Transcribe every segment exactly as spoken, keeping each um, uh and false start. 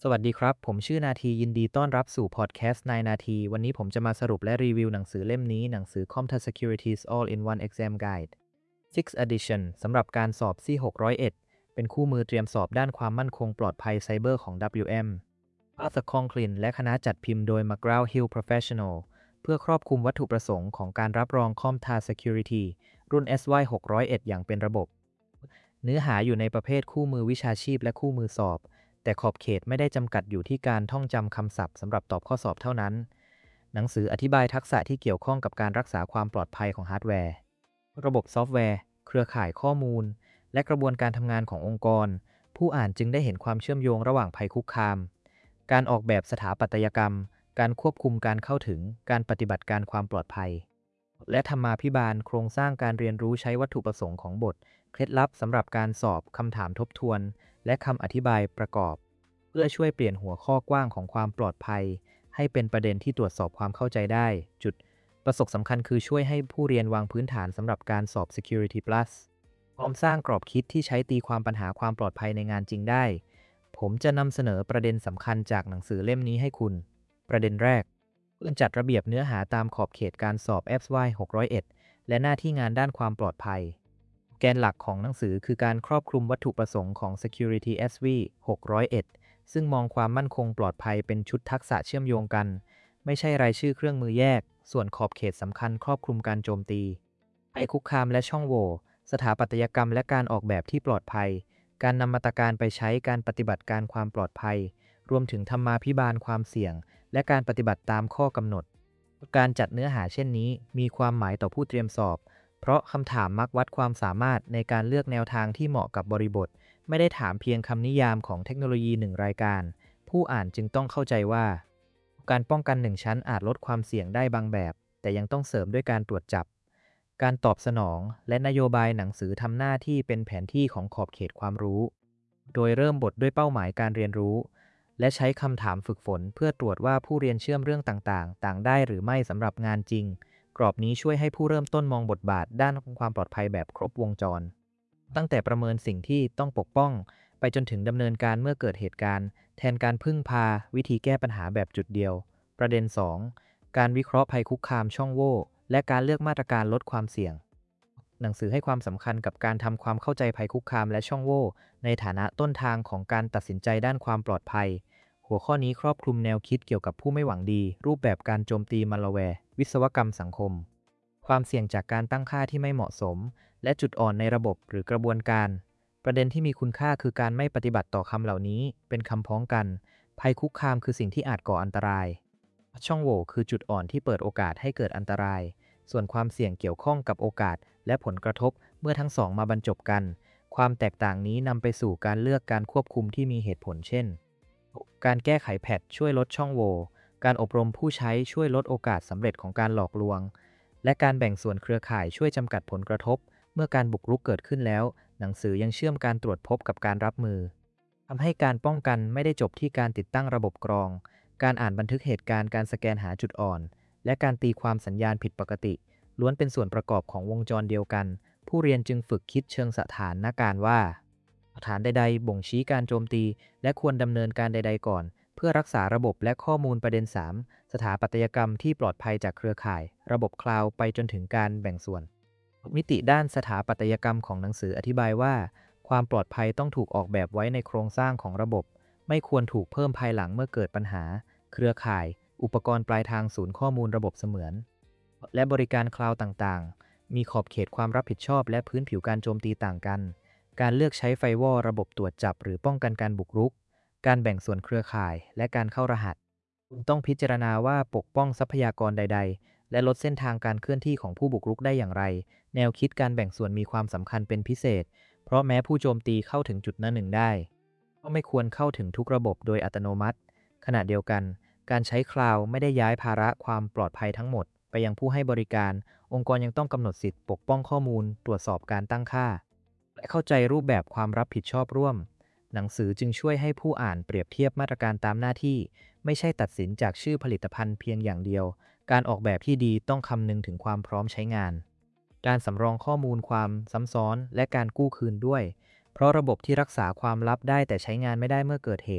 สวัสดีครับผมชื่อนาทียินดีต้อนรับสู่พอดแคสต์นายนาทีวันนี้ผมจะมาสรุปและรีวิวหนังสือเล่มนี้หนังสือ CompTIA Securities All-in-One Exam Guide Sixth Edition สำหรับการสอบ ซี หกศูนย์ หนึ่ง เป็นคู่มือเตรียมสอบด้านความมั่นคงปลอดภัยไซเบอร์ของ ดับเบิลยู เอ็ม Arthur Conklin และคณะจัดพิมพ์โดย McGraw-Hill Professional เพื่อครอบคลุมวัตถุประสงค์ของการรับรอง CompTIA Security รุ่น เอส วาย หกศูนย์ หนึ่ง อย่างเป็นระบบ เนื้อหาอยู่ในประเภทคู่มือวิชาชีพและคู่มือสอบแต่ขอบเขตไม่ได้จำกัดอยู่ที่การท่องจำคำศัพท์สำหรับตอบข้อสอบเท่านั้น หนังสืออธิบายทักษะที่เกี่ยวข้องกับการรักษาความปลอดภัยของฮาร์ดแวร์ ระบบซอฟต์แวร์ เครือข่ายข้อมูล และกระบวนการทำงานขององค์กร ผู้อ่านจึงได้เห็นความเชื่อมโยงระหว่างภัยคุกคาม การออกแบบสถาปัตยกรรม การควบคุมการเข้าถึง การปฏิบัติการความปลอดภัย และธรรมาภิบาลโครงสร้างการเรียนรู้ใช้วัตถุประสงค์ของบท เคล็ดลับสำหรับการสอบคำถามทบทวน และคำอธิบายประกอบ เพื่อช่วยเปลี่ยนหัวข้อกว้างของความปลอดภัยให้เป็นประเด็นที่ตรวจสอบความเข้าใจได้ จุดประสงค์สำคัญคือช่วยให้ผู้เรียนวางพื้นฐานสำหรับการสอบ Security Plus พร้อมสร้างกรอบคิดที่ใช้ตีความปัญหาความปลอดภัยในงานจริงได้ ผมจะนำเสนอประเด็นสำคัญจากหนังสือเล่มนี้ให้คุณ ประเด็นแรกเพื่อจัดระเบียบเนื้อหาตามขอบเขตการสอบ เอส วาย หกศูนย์ หนึ่ง และหน้าที่งานด้านความปลอดภัย แกนหลักของหนังสือคือการครอบคลุมวัตถุประสงค์ของ Security เอส วี หกศูนย์ หนึ่ง ซึ่งมองความมั่นคงปลอดภัยเป็นชุดทักษะเชื่อมโยงกัน ไม่ใช่รายชื่อเครื่องมือแยก ส่วนขอบเขตสำคัญครอบคลุมการโจมตีภัยคุกคามและช่องโหว่สถาปัตยกรรมและการออกแบบที่ปลอดภัย การนำมาตรการไปใช้การปฏิบัติการความปลอดภัย รวมถึงธรรมาภิบาลความเสี่ยง และการปฏิบัติตามข้อกำหนด การจัดเนื้อหาเช่นนี้มีความหมายต่อผู้เตรียมสอบ เพราะคำถามมักวัดความสามารถในการเลือกแนวทางที่เหมาะกับบริบท ไม่ได้ถามเพียงคำนิยามของเทคโนโลยีหนึ่งรายการ ผู้อ่านจึงต้องเข้าใจว่า การป้องกันหนึ่งชั้นอาจลดความเสี่ยงได้บางแบบ แต่ยังต้องเสริมด้วยการตรวจจับ การตอบสนอง และนโยบายหนังสือทำหน้าที่เป็นแผนที่ของขอบเขตความรู้ โดยเริ่มบทด้วยเป้าหมายการเรียนรู้ และใช้คำถามฝึกฝนเพื่อตรวจว่าผู้เรียนเชื่อมเรื่องต่างๆ ต่างได้หรือไม่สำหรับงานจริง กรอบนี้ช่วยให้ผู้เริ่มต้นมองบทบาทด้านความปลอดภัยแบบครบวงจร ตั้งแต่ประเมินสิ่งที่ต้องปกป้องไปจนถึงดำเนินการเมื่อเกิดเหตุการณ์แทนการพึ่งพาวิธีแก้ปัญหาแบบจุดเดียว ประเด็น สอง การวิเคราะห์ภัยคุกคามช่องโหว่และการเลือกมาตรการลดความเสี่ยง หนังสือให้ความสำคัญกับการทำความเข้าใจภัยคุกคามและช่องโหว่ในฐานะต้นทางของการตัดสินใจด้านความปลอดภัย หัวข้อนี้ครอบคลุมแนวคิดเกี่ยวกับผู้ไม่หวังดี รูปแบบการโจมตีมัลแวร์ วิศวกรรมสังคม ความเสี่ยงจากการตั้งค่าที่ไม่เหมาะสม และจุดอ่อนในระบบหรือกระบวนการ ประเด็นที่มีคุณค่าคือการไม่ปฏิบัติต่อคำเหล่านี้เป็นคำพ้องกัน ภัยคุกคามคือสิ่งที่อาจก่ออันตราย ช่องโหว่คือจุดอ่อนที่เปิดโอกาสให้เกิดอันตราย ส่วนความเสี่ยงเกี่ยวข้องกับโอกาสและผลกระทบเมื่อทั้งสองมาบรรจบกัน ความแตกต่างนี้นำไปสู่การเลือกการควบคุมที่มีเหตุผลเช่น การแก้ไขแพทช่วยลดช่องโหว่ การอบรมผู้ใช้ช่วยลดโอกาสสำเร็จของการหลอกลวง และการแบ่งส่วนเครือข่ายช่วยจำกัดผลกระทบเมื่อการบุกรุกเกิดขึ้นแล้ว หนังสือยังเชื่อมการตรวจพบกับการรับมือทำให้การป้องกันไม่ได้จบที่การติดตั้งระบบกรอง การอ่านบันทึกเหตุการณ์การสแกนหาจุดอ่อน และการตีความสัญญาณผิดปกติ ล้วนเป็นส่วนประกอบของวงจรเดียวกัน ผู้เรียนจึงฝึกคิดเชิงสถานการณ์ว่าฐานใดๆบ่งชี้การโจมตี และควรดำเนินการใดๆก่อน เพื่อรักษาระบบและข้อมูลประเด็น สาม สถาปัตยกรรมที่ปลอดภัยจากเครือข่าย ระบบคลาวด์ไปจนถึงการแบ่งส่วน มิติด้านสถาปัตยกรรมของหนังสืออธิบายว่า ความปลอดภัยต้องถูกออกแบบไว้ในโครงสร้างของระบบ ไม่ควรถูกเพิ่มภายหลังเมื่อเกิดปัญหา เครือข่าย อุปกรณ์ปลายทางศูนย์ข้อมูลระบบเสมือน และบริการคลาวด์ต่างๆ มีขอบเขตความรับผิดชอบและพื้นผิวการโจมตีต่างกัน การเลือกใช้ไฟวอลระบบตรวจจับหรือป้องกันการบุกรุก การแบ่งส่วนเครือข่าย และการเข้ารหัส คุณต้องพิจารณาว่าปกป้องทรัพยากรใดๆ และลดเส้นทางการเคลื่อนที่ของผู้บุกรุกได้อย่างไร แนวคิดการแบ่งส่วนมีความสำคัญเป็นพิเศษ เพราะแม้ผู้โจมตีเข้าถึงจุดนั้นหนึ่งได้ ก็ไม่ควรเข้าถึงทุกระบบโดยอัตโนมัติ ขณะเดียวกัน การใช้คลาวด์ไม่ได้ย้ายภาระความปลอดภัยทั้งหมดไปยังผู้ให้บริการ องค์กรยังต้องกำหนดสิทธิปกป้องข้อมูล ตรวจสอบการตั้งค่า และเข้าใจรูปแบบความรับผิดชอบร่วม หนังสือจึงช่วยให้ผู้อ่านเปรียบเทียบมาตรการตามหน้าที่ ไม่ใช่ตัดสินจากชื่อผลิตภัณฑ์เพียงอย่างเดียว การออกแบบที่ดีต้องคำนึงถึงความพร้อมใช้งาน การสำรองข้อมูลความซ้ำซ้อน และการกู้คืนด้วย เพราะระบบที่รักษาความลับได้แต่ใช้งานไม่ได้เมื่อเกิดเหตุ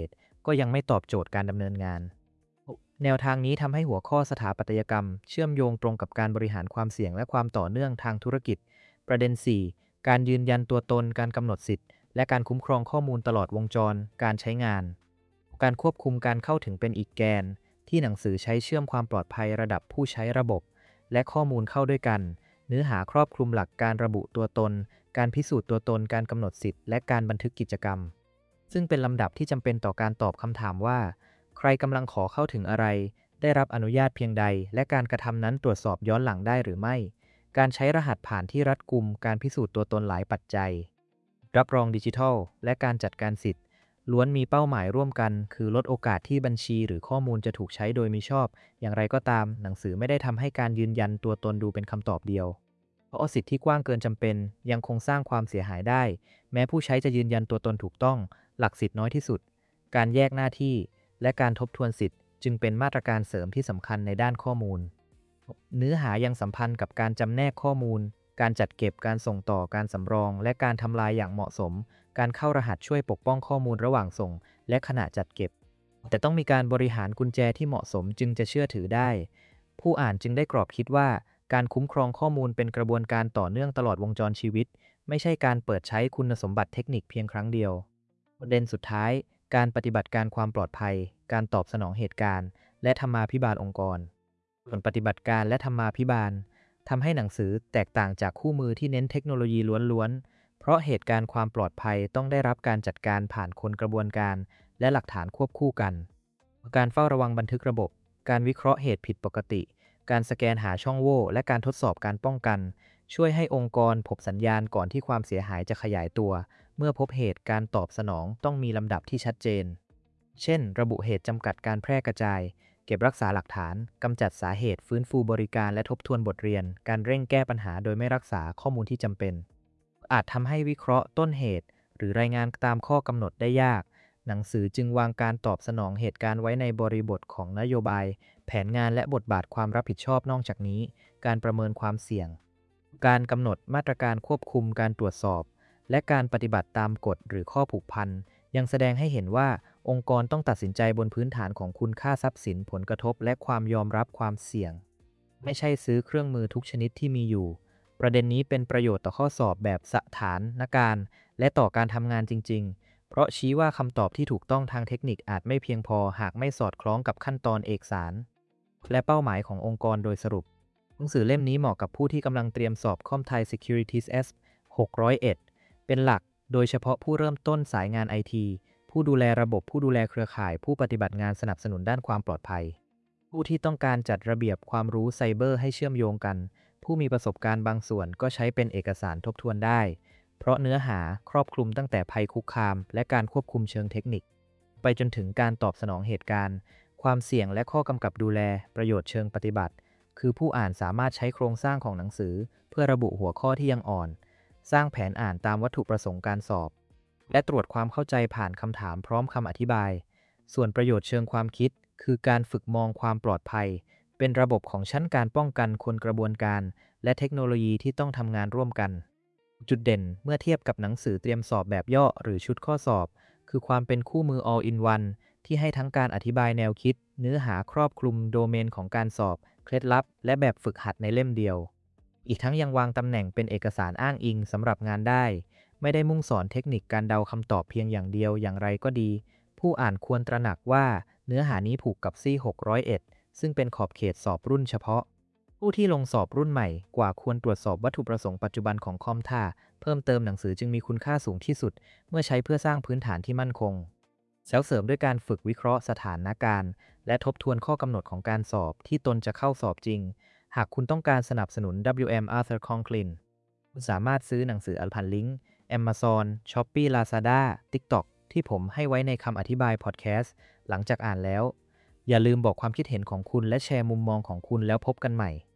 ก็ยังไม่ตอบโจทย์การดำเนินงานแนวทางนี้ทำให้หัวข้อสถาปัตยกรรมเชื่อมโยงตรงกับการบริหารความเสี่ยงและความต่อเนื่องทางธุรกิจประเด็น สี่ การยืนยันตัวตนการกำหนดสิทธิ์และการคุ้มครองข้อมูลตลอดวงจรการใช้งานการควบคุมการเข้าถึงเป็นอีกแกนที่หนังสือใช้เชื่อมความปลอดภัยระดับผู้ใช้ระบบและข้อมูลเข้าด้วยกันเนื้อหาครอบคลุมหลักการระบุตัวตนการพิสูจน์ตัวตนการกำหนดสิทธิ์และการบันทึกกิจกรรมซึ่งเป็นลำดับที่จำเป็นต่อการตอบคำถามว่าใครกำลังขอเข้าถึงอะไรได้รับอนุญาตเพียงใดและการกระทำนั้นตรวจสอบย้อนหลังได้หรือไม่การใช้รหัสผ่านที่รัดกุมการพิสูจน์ตัวตนหลายปัจจัยรับรองดิจิทัลและการจัดการสิทธิ์ล้วนมีเป้าหมายร่วมกันคือลดโอกาสที่บัญชีหรือข้อมูลจะถูกใช้โดยมิชอบอย่างไรก็ตามหนังสือไม่ได้ทำให้การยืนยันตัวตนดูเป็นคำตอบเดียวเพราะสิทธิ์ที่กว้างเกินจำเป็นยังคงสร้างความเสียหายได้แม้ผู้ใช้จะยืนยันตัวตนถูกต้องหลักสิทธิ์น้อยที่สุดการแยกหน้าที่และการทบทวนสิทธิ์จึงเป็นมาตรการเสริมที่สำคัญในด้านข้อมูลเนื้อหายังสัมพันธ์กับการจำแนกข้อมูลการจัดเก็บการส่งต่อการสำรองและการทำลายอย่างเหมาะสมการเข้ารหัสช่วยปกป้องข้อมูลระหว่างส่งและขณะจัดเก็บแต่ต้องมีการบริหารกุญแจที่เหมาะสมจึงจะเชื่อถือได้ผู้อ่านจึงได้กรอบคิดว่าการคุ้มครองข้อมูลเป็นกระบวนการต่อเนื่องตลอดวงจรชีวิตไม่ใช่การเปิดใช้คุณสมบัติเทคนิคเพียงครั้งเดียวประเด็นสุดท้ายการปฏิบัติการความปลอดภัยการตอบสนองเหตุการณ์และธรรมาภิบาลองค์กรส่วนปฏิบัติการและธรรมาภิบาลทำให้หนังสือแตกต่างจากคู่มือที่เน้นเทคโนโลยีล้วนๆเพราะเหตุการณ์ความปลอดภัยต้องได้รับการจัดการผ่านคนกระบวนการและหลักฐานควบคู่กันการเฝ้าระวังบันทึกระบบการวิเคราะห์เหตุผิดปกติการสแกนหาช่องโหว่และการทดสอบการป้องกันช่วยให้องค์กรพบสัญญาณก่อนที่ความเสียหายจะขยายตัวเมื่อพบเหตุการตอบสนองต้องมีลำดับที่ชัดเจนเช่นระบุเหตุจำกัดการแพร่กระจายเก็บรักษาหลักฐานกำจัดสาเหตุฟื้นฟูบริการและทบทวนบทเรียนการเร่งแก้ปัญหาโดยไม่รักษาข้อมูลที่จำเป็นอาจทำให้วิเคราะห์ต้นเหตุหรือรายงานตามข้อกำหนดได้ยากหนังสือจึงวางการตอบสนองเหตุการณ์ไว้ในบริบทของนโยบายแผนงานและบทบาทความรับผิดชอบนอกจากนี้การประเมินความเสี่ยงการกำหนดมาตรการควบคุมการตรวจสอบและการปฏิบัติตามกฎหรือข้อผูกพันยังแสดงให้เห็นว่าองค์กรต้องตัดสินใจบนพื้นฐานของคุณค่าทรัพย์สินผลกระทบและความยอมรับความเสี่ยงไม่ใช่ซื้อเครื่องมือทุกชนิดที่มีอยู่ประเด็นนี้เป็นประโยชน์ต่อข้อสอบแบบสถานการณ์และต่อการทำงานจริงๆเพราะชี้ว่าคำตอบที่ถูกต้องทางเทคนิคอาจไม่เพียงพอหากไม่สอดคล้องกับขั้นตอนเอกสารและเป้าหมายขององค์กรโดยสรุปหนังสือเล่มนี้เหมาะกับผู้ที่กำลังเตรียมสอบ CompTIA Securities เอส หกร้อยเอ็ดเป็นหลักโดยเฉพาะผู้เริ่มต้นสายงาน ไอ ที ผู้ดูแลระบบผู้ดูแลเครือข่ายผู้ปฏิบัติงานสนับสนุนด้านความปลอดภัยผู้ที่ต้องการจัดระเบียบความรู้ไซเบอร์ให้เชื่อมโยงกันผู้มีประสบการณ์บางส่วนก็ใช้เป็นเอกสารทบทวนได้เพราะเนื้อหาครอบคลุมตั้งแต่ภัยคุกคามและการควบคุมเชิงเทคนิคไปจนถึงการตอบสนองเหตุการณ์ความเสี่ยงและข้อกำกับดูแลประโยชน์เชิงปฏิบัติคือผู้อ่านสามารถใช้โครงสร้างของหนังสือเพื่อระบุหัวข้อที่ยังอ่อนสร้างแผนอ่านตามวัตถุประสงค์การสอบและตรวจความเข้าใจผ่านคำถามพร้อมคำอธิบายส่วนประโยชน์เชิงความคิดคือการฝึกมองความปลอดภัยเป็นระบบของชั้นการป้องกันคนกระบวนการและเทคโนโลยีที่ต้องทำงานร่วมกันจุดเด่นเมื่อเทียบกับหนังสือเตรียมสอบแบบย่อหรือชุดข้อสอบคือความเป็นคู่มือ all in one ที่ให้ทั้งการอธิบายแนวคิดเนื้อหาครอบคลุมโดเมนของการสอบเคล็ดลับและแบบฝึกหัดในเล่มเดียวอีกทั้งยังวางตำแหน่งเป็นเอกสารอ้างอิงสำหรับงานได้ไม่ได้มุ่งสอนเทคนิคการเดาคำตอบเพียงอย่างเดียวอย่างไรก็ดีผู้อ่านควรตระหนักว่าเนื้อหานี้ผูกกับ ซี หกร้อยเอ็ด ซึ่งเป็นขอบเขตสอบรุ่นเฉพาะผู้ที่ลงสอบรุ่นใหม่กว่าควรตรวจสอบวัตถุประสงค์ปัจจุบันของคอมท่าเพิ่มเติมหนังสือจึงมีคุณค่าสูงที่สุดเมื่อใช้เพื่อสร้างพื้นฐานที่มั่นคงแล้วเสริมด้วยการฝึกวิเคราะห์สถานการณ์และทบทวนข้อกำหนดของการสอบที่ตนจะเข้าสอบจริงหากคุณต้องการสนับสนุน ดับเบิลยู เอ็ม Arthur Conklin คุณสามารถซื้อหนังสือผ่านลิงก์ Amazon, Shopee, Lazada, TikTok ที่ผมให้ไว้ในคำอธิบายพอดแคสต์หลังจากอ่านแล้วอย่าลืมบอกความคิดเห็นของคุณและแชร์มุมมองของคุณแล้วพบกันใหม่